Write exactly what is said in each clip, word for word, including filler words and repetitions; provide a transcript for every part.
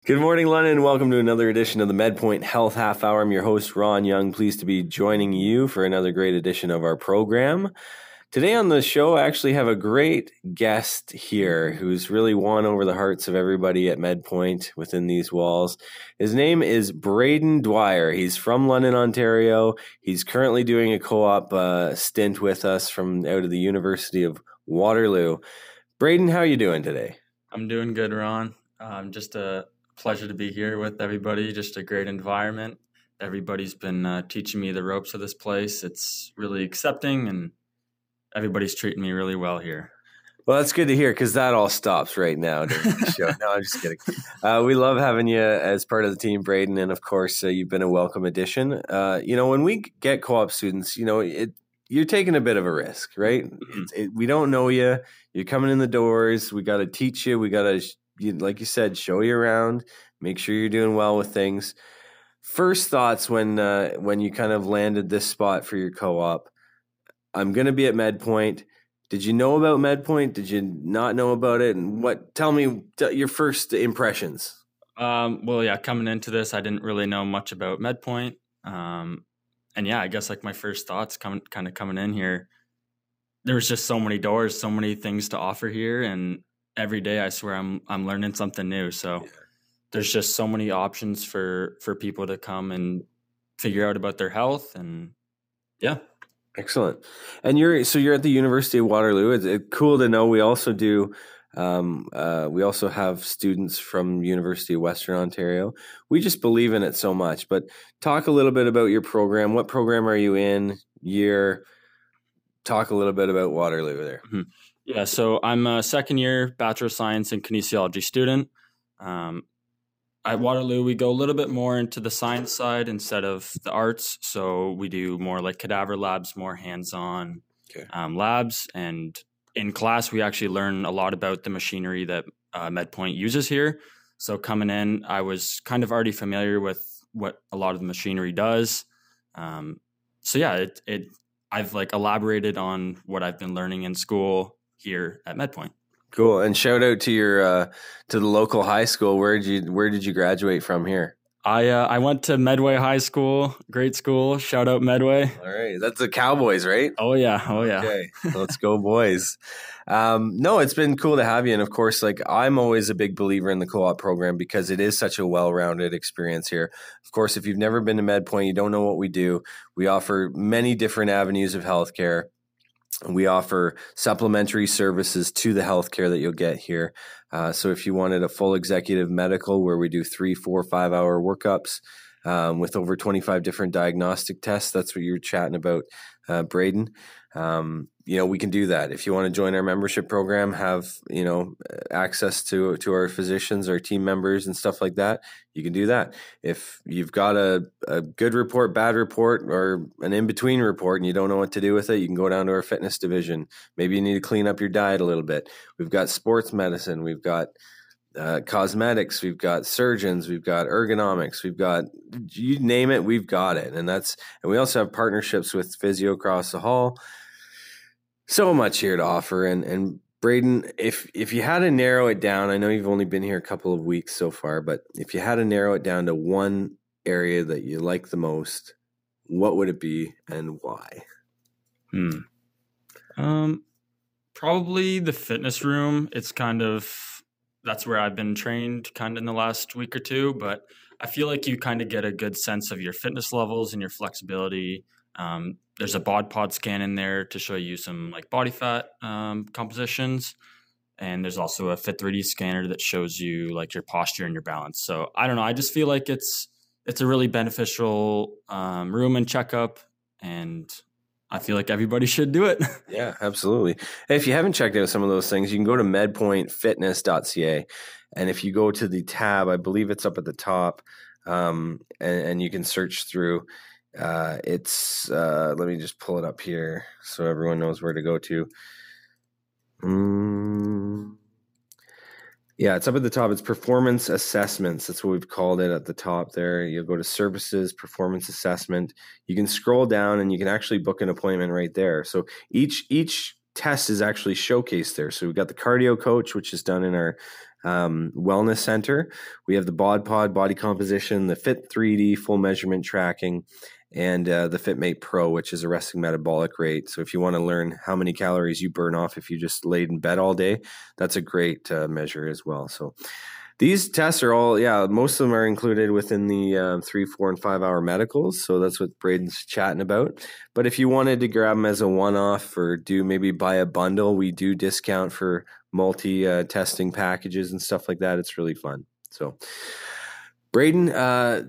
Good morning, London. Welcome to another edition of the MedPoint Health Half Hour. I'm your host, Ron Young. Pleased to be joining you for another great edition of our program. Today on the show, I actually have a great guest here who's really won over the hearts of everybody at MedPoint within these walls. His name is Braden Dwyer. He's from London, Ontario. He's currently doing a co-op uh, stint with us from out of the University of Waterloo. Braden, how are you doing today? I'm doing good, Ron. Um, just a pleasure to be here with everybody. Just a great environment. Everybody's been uh, teaching me the ropes of this place. It's really accepting, and everybody's treating me really well here. Well, that's good to hear because that all stops right now during the show. No, I'm just kidding. Uh, we love having you as part of the team, Braden, and of course, uh, you've been a welcome addition. Uh, you know, when we get co-op students, you know, it you're taking a bit of a risk, right? Mm-hmm. It, it, we don't know you. You're coming in the doors. We got to teach you. We got to, you, like you said, show you around. Make sure you're doing well with things. First thoughts when uh, when you kind of landed this spot for your co-op. I'm going to be at MedPoint. Did you know about MedPoint? Did you not know about it? And what? Tell me t- your first impressions. Um, well, yeah, coming into this, I didn't really know much about MedPoint. Um, and yeah, I guess like my first thoughts coming kind of coming in here, there was just so many doors, so many things to offer here. And every day I swear I'm I'm learning something new. So yeah. There's just so many options for, for people to come and figure out about their health. And yeah. Excellent. And you're so you're at the University of Waterloo. It's, it's cool to know. We also do. Um, uh, we also have students from University of Western Ontario. We just believe in it so much. But talk a little bit about your program. What program are you in? Year. Talk a little bit about Waterloo there. Mm-hmm. Yeah. So I'm a second year Bachelor of Science in Kinesiology student. Um, At Waterloo, we go a little bit more into the science side instead of the arts. So we do more like cadaver labs, more hands-on okay. um, labs. And in class, we actually learn a lot about the machinery that uh, MedPoint uses here. So coming in, I was kind of already familiar with what a lot of the machinery does. Um, so yeah, it, it I've like elaborated on what I've been learning in school here at MedPoint. Cool. And shout out to your uh, to the local high school. Where did you where did you graduate from here? I uh, I went to Medway High School, great school. Shout out Medway. All right, that's the Cowboys, right? Oh yeah, oh yeah. Okay, let's go, boys. Um, no, it's been cool to have you, and of course, like I'm always a big believer in the co-op program because it is such a well-rounded experience here. Of course, if you've never been to MedPoint, you don't know what we do. We offer many different avenues of healthcare. We offer supplementary services to the healthcare that you'll get here. Uh, so if you wanted a full executive medical where we do three, four, five hour workups um, with over twenty-five different diagnostic tests, that's what you're chatting about, uh, Braden. Um, you know, we can do that. If you want to join our membership program, have, you know, access to, to our physicians, our team members and stuff like that, you can do that. If you've got a, a good report, bad report, or an in-between report and you don't know what to do with it, you can go down to our fitness division. Maybe you need to clean up your diet a little bit. We've got sports medicine. We've got uh, cosmetics. We've got surgeons. We've got ergonomics. We've got, you name it, we've got it. And that's, and we also have partnerships with Physio Across the Hall. So much here to offer. And, and Braden, if, if you had to narrow it down, I know you've only been here a couple of weeks so far, but if you had to narrow it down to one area that you like the most, what would it be and why? Hmm. Um, probably the fitness room. It's kind of, that's where I've been trained kind of in the last week or two, but I feel like you kind of get a good sense of your fitness levels and your flexibility. Um, there's a bod pod scan in there to show you some like body fat um, compositions. And there's also a Fit three D scanner that shows you like your posture and your balance. So I don't know. I just feel like it's, it's a really beneficial um, room and checkup. And I feel like everybody should do it. Yeah, absolutely. And if you haven't checked out some of those things, you can go to medpoint fitness dot c a. And if you go to the tab, I believe it's up at the top, um, and, and you can search through. Uh, it's, uh, let me just pull it up here so everyone knows where to go to. Mm. Yeah, it's up at the top. It's performance assessments. That's what we've called it at the top there. You'll go to services, performance assessment. You can scroll down and you can actually book an appointment right there. So each each test is actually showcased there. So we've got the cardio coach, which is done in our um, Wellness Center. We have the Bod Pod body composition, the Fit three D full measurement tracking, and uh, the FitMate Pro, which is a resting metabolic rate. So if you want to learn how many calories you burn off if you just laid in bed all day, that's a great uh, measure as well. So these tests are all, yeah, most of them are included within the uh, three, four, and five hour medicals. So that's what Braden's chatting about. But if you wanted to grab them as a one-off or do maybe buy a bundle, we do discount for multi uh, testing packages and stuff like that. It's really fun. So Braden, uh,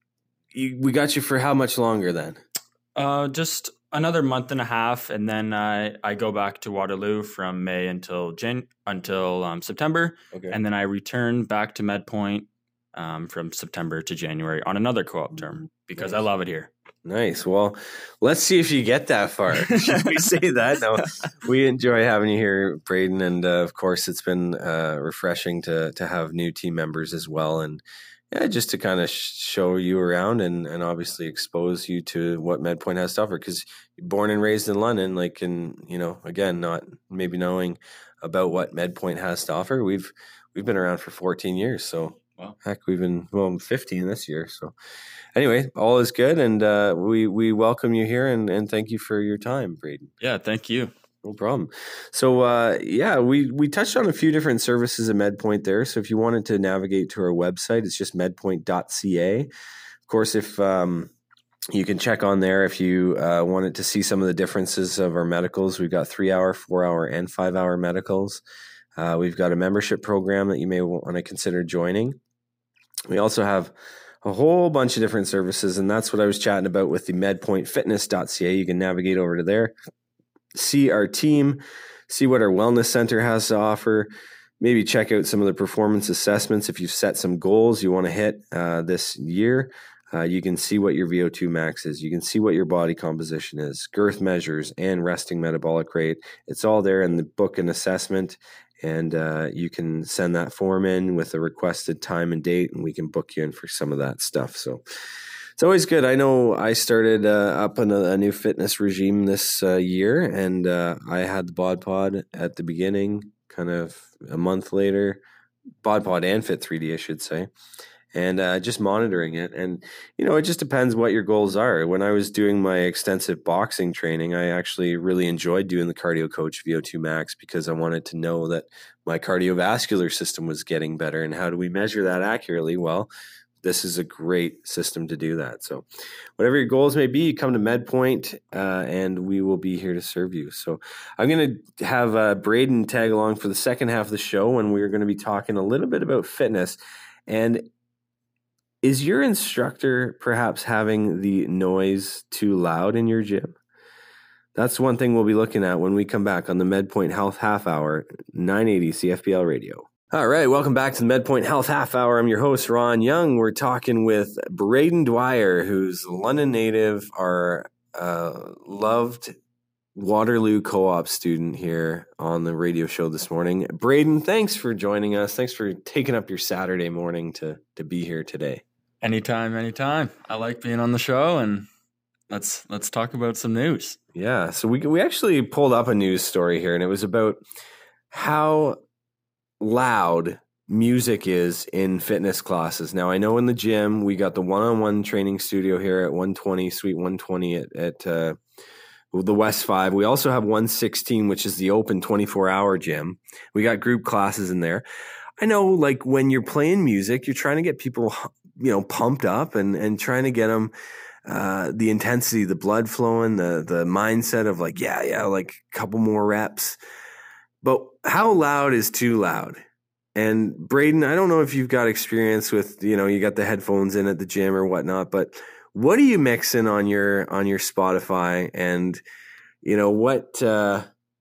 you, we got you for how much longer then? Uh, just another month and a half, and then I I go back to Waterloo from May until Jan until um, September, Okay. and then I return back to MedPoint um, from September to January on another co-op term because nice. I love it here. Nice. Well, let's see if you get that far. Should we say that? No, we enjoy having you here, Braden, and uh, of course, it's been uh, refreshing to to have new team members as well, and. Yeah, just to kind of show you around and, and obviously expose you to what MedPoint has to offer because you're born and raised in London, like, and, you know, again, not maybe knowing about what MedPoint has to offer. We've, we've been around for fourteen years. So wow. Heck, we've been, well, fifteen this year. So anyway, all is good. And uh, we, we welcome you here and, and thank you for your time, Braden. Yeah, thank you. No problem. So, uh, yeah, we, we touched on a few different services at MedPoint there. So if you wanted to navigate to our website, it's just medpoint dot c a. Of course, if um, you can check on there if you uh, wanted to see some of the differences of our medicals. We've got three-hour, four-hour, and five-hour medicals. Uh, we've got a membership program that you may want to consider joining. We also have a whole bunch of different services, and that's what I was chatting about with the medpoint fitness dot c a. You can navigate over to there. See our team, see what our wellness center has to offer, maybe check out some of the performance assessments. If you've set some goals you want to hit uh, this year, uh, you can see what your V O two max is. You can see what your body composition is, girth measures, and resting metabolic rate. It's all there in the book and assessment, and uh, you can send that form in with a requested time and date, and we can book you in for some of that stuff. So it's always good. I know I started uh, up in a, a new fitness regime this uh, year, and uh, I had the Bod Pod at the beginning, kind of a month later, Bod Pod and Fit three D, I should say, and uh, just monitoring it. And, you know, it just depends what your goals are. When I was doing my extensive boxing training, I actually really enjoyed doing the Cardio Coach V O two Max because I wanted to know that my cardiovascular system was getting better. And how do we measure that accurately? Well, this is a great system to do that. So whatever your goals may be, come to MedPoint uh, and we will be here to serve you. So I'm going to have uh, Braden tag along for the second half of the show, and we're going to be talking a little bit about fitness. And is your instructor perhaps having the noise too loud in your gym? That's one thing we'll be looking at when we come back on the MedPoint Health Half Hour, nine eighty C F B L Radio. All right, welcome back to the MedPoint Health Half Hour. I'm your host, Ron Young. We're talking with Braden Dwyer, who's a London native, our uh, loved Waterloo co-op student here on the radio show this morning. Braden, thanks for joining us. Thanks for taking up your Saturday morning to to be here today. Anytime, anytime. I like being on the show, and let's let's talk about some news. Yeah, so we we actually pulled up a news story here, and it was about how loud music is in fitness classes. Now, I know in the gym, we got the one-on-one training studio here at one twenty, Suite one twenty at, at uh, the West five. We also have one sixteen, which is the open twenty-four hour gym. We got group classes in there. I know, like, when you're playing music, you're trying to get people, you know, pumped up and, and trying to get them uh, the intensity, the blood flowing, the, the mindset of like, yeah, yeah, like a couple more reps. But how loud is too loud? And Braden, I don't know if you've got experience with, you know, you got the headphones in at the gym or whatnot, but what are you mixing on your on your Spotify? And, you know, what uh,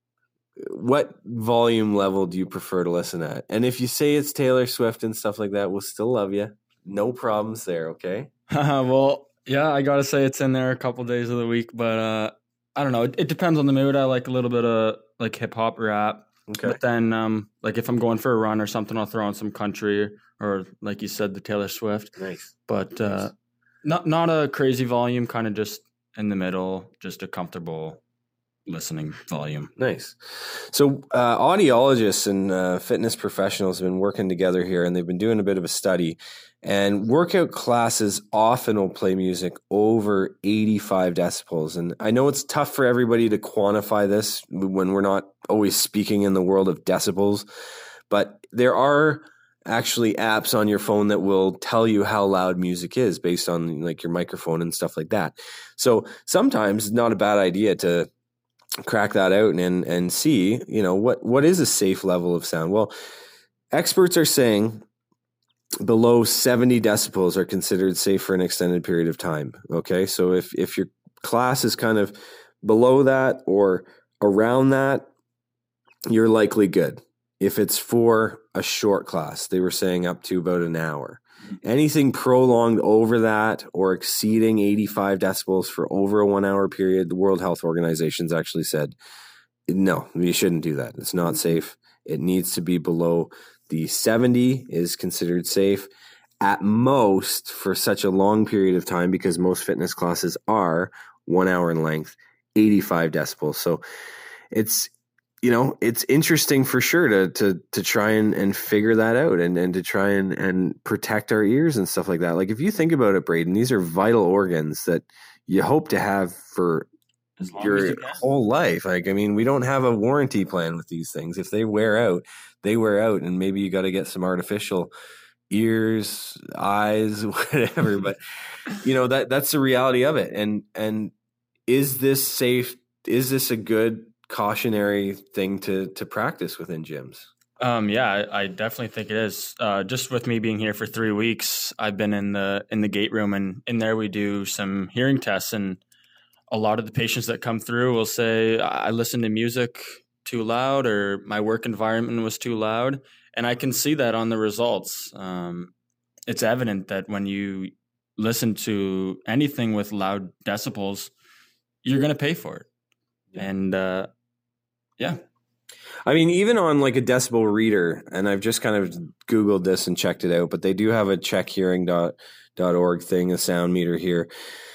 what volume level do you prefer to listen at? And if you say it's Taylor Swift and stuff like that, we'll still love you. No problems there, okay? Well, yeah, I got to say it's in there a couple days of the week, but uh, I don't know. It, it depends on the mood. I like a little bit of like hip hop rap. Okay. But then, um, like if I'm going for a run or something, I'll throw on some country or, like you said, the Taylor Swift. Nice. But uh, nice. not not a crazy volume, kind of just in the middle, just a comfortable listening volume. Nice. So uh, audiologists and uh, fitness professionals have been working together here, and they've been doing a bit of a study. And workout classes often will play music over eighty-five decibels. And I know it's tough for everybody to quantify this when we're not always speaking in the world of decibels, but there are actually apps on your phone that will tell you how loud music is based on like your microphone and stuff like that. So sometimes it's not a bad idea to crack that out and and see, you know, what what is a safe level of sound. Well, experts are saying below seventy decibels are considered safe for an extended period of time. Okay, so if if your class is kind of below that or around that, you're likely good. If it's for a short class, they were saying up to about an hour. Anything prolonged over that or exceeding eighty-five decibels for over a one hour period, the World Health Organization's actually said, no, you shouldn't do that. It's not safe. It needs to be below the seventy is considered safe at most for such a long period of time, because most fitness classes are one hour in length, eighty-five decibels. So it's, you know, it's interesting for sure to to to try and, and figure that out and, and to try and, and protect our ears and stuff like that. Like if you think about it, Braden, these are vital organs that you hope to have for your you whole life. Like, I mean, we don't have a warranty plan with these things. If they wear out, they wear out, and maybe you got to get some artificial ears, eyes, whatever. But you know, that that's the reality of it. And and is this safe? Is this a good cautionary thing to to practice within gyms? Um, yeah, I, I definitely think it is. Uh, just with me being here for three weeks, I've been in the in the gate room, and in there we do some hearing tests. And a lot of the patients that come through will say, "I listened to music too loud," or "My work environment was too loud," and I can see that on the results. Um, it's evident that when you listen to anything with loud decibels, you're going to pay for it. Yeah. And uh, yeah. I mean, even on like a decibel reader, and I've just kind of Googled this and checked it out, but they do have a check hearing dot org thing, a sound meter here.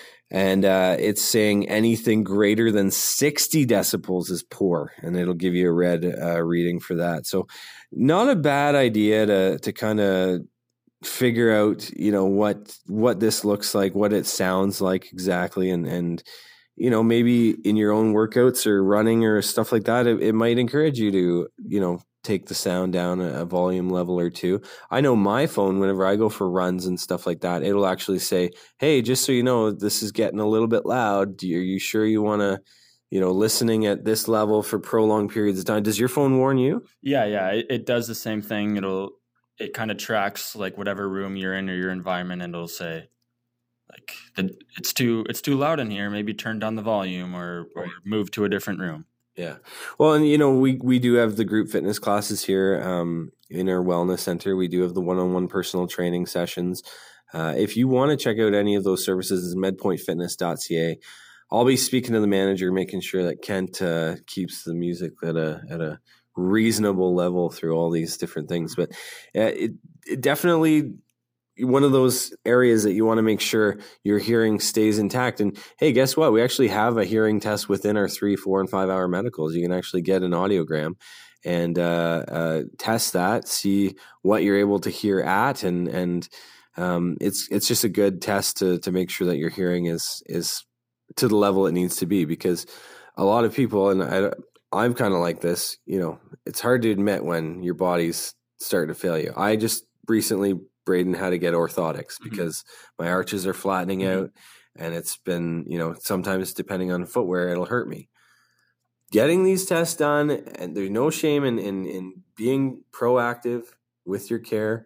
And uh, it's saying anything greater than sixty decibels is poor, and it'll give you a red uh, reading for that. So not a bad idea to to kind of figure out, you know, what what this looks like, what it sounds like exactly, and and you know, maybe in your own workouts or running or stuff like that, it, it might encourage you to, you know, take the sound down a, a volume level or two. I know my phone, whenever I go for runs and stuff like that, it'll actually say, hey, just so you know, this is getting a little bit loud. Are you sure you want to, you know, listening at this level for prolonged periods of time? Does your phone warn you? Yeah, yeah. It, it does the same thing. It'll, it kind of tracks like whatever room you're in or your environment, and it'll say, like, the, it's too it's too loud in here. Maybe turn down the volume or, or move to a different room. Yeah. Well, and, you know, we, we do have the group fitness classes here um, in our wellness center. We do have the one-on-one personal training sessions. Uh, if you want to check out any of those services, it's medpoint fitness dot c a. I'll be speaking to the manager, making sure that Kent uh, keeps the music at a at a reasonable level through all these different things. But uh, it, it definitely one of those areas that you want to make sure your hearing stays intact. And hey, guess what? We actually have a hearing test within our three, four, and five hour medicals. You can actually get an audiogram and uh, uh, test that, see what you're able to hear at, and and um, it's it's just a good test to to make sure that your hearing is is to the level it needs to be. Because a lot of people, and I, I'm kind of like this, you know, it's hard to admit when your body's starting to fail you. I just recently, Braden, had to get orthotics because mm-hmm. my arches are flattening mm-hmm. out, and it's been, you know, sometimes depending on footwear, it'll hurt me. Getting these tests done, and there's no shame in, in, in being proactive with your care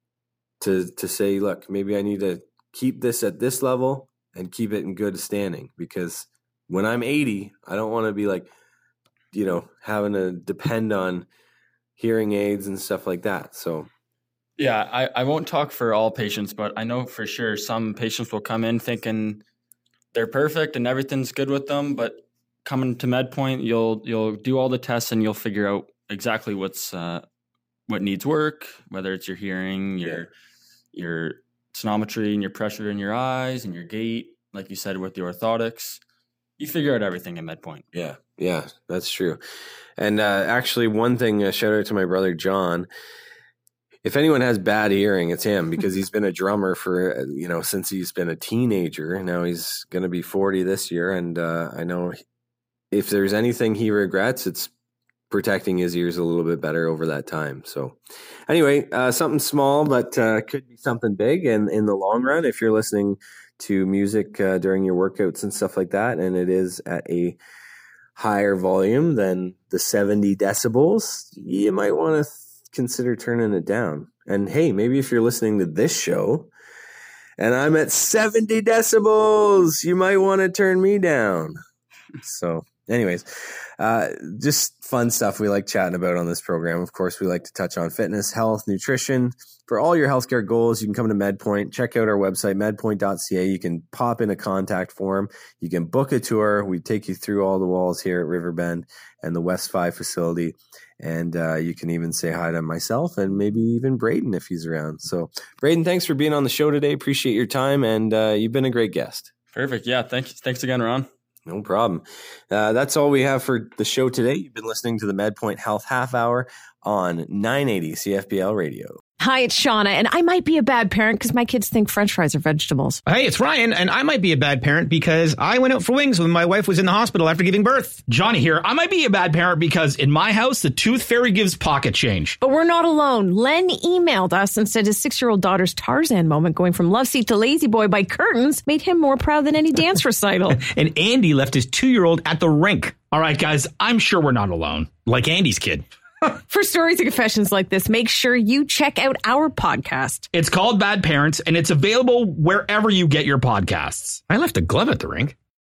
to to say, look, maybe I need to keep this at this level and keep it in good standing, because when I'm eighty, I don't want to be like, you know, having to depend on hearing aids and stuff like that. So yeah, I, I won't talk for all patients, but I know for sure some patients will come in thinking they're perfect and everything's good with them, but coming to MedPoint, you'll you'll do all the tests and you'll figure out exactly what's uh, what needs work, whether it's your hearing, your yeah. your sonometry, and your pressure in your eyes, and your gait, like you said with the orthotics. you figure out everything at MedPoint. Yeah, yeah, that's true. And uh, actually, one thing, uh, shout out to my brother John. If anyone has bad hearing, it's him, because he's been a drummer for, you know, since he's been a teenager. Now he's going to be forty this year. And uh, I know if there's anything he regrets, it's protecting his ears a little bit better over that time. So anyway, uh, something small, but uh, could be something big. And in the long run, if you're listening to music uh, during your workouts and stuff like that, and it is at a higher volume than the seventy decibels, you might want to th- consider turning it down. And hey, maybe if you're listening to this show and I'm at seventy decibels, you might want to turn me down. So anyways, uh, just fun stuff we like chatting about on this program. Of course, we like to touch on fitness, health, nutrition. For all your healthcare goals, you can come to MedPoint. Check out our website, medpoint dot c a. You can pop in a contact form. You can book a tour. We take you through all the walls here at Riverbend and the West five facility. And uh, you can even say hi to myself and maybe even Braden if he's around. So, Braden, thanks for being on the show today. Appreciate your time, and uh, you've been a great guest. Perfect. Yeah, thanks. Thanks again, Ron. No problem. Uh, that's all we have for the show today. You've been listening to the MedPoint Health Half Hour on nine eighty C F B L Radio. Hi, it's Shauna, and I might be a bad parent because my kids think French fries are vegetables. Hey, it's Ryan, and I might be a bad parent because I went out for wings when my wife was in the hospital after giving birth. Johnny here. I might be a bad parent because in my house, the tooth fairy gives pocket change. But we're not alone. Len emailed us and said his six-year-old daughter's Tarzan moment going from love seat to lazy boy by curtains made him more proud than any dance recital. And Andy left his two-year-old at the rink. All right, guys, I'm sure we're not alone. Like Andy's kid. For stories and confessions like this, make sure you check out our podcast. It's called Bad Parents, and it's available wherever you get your podcasts. I left a glove at the rink.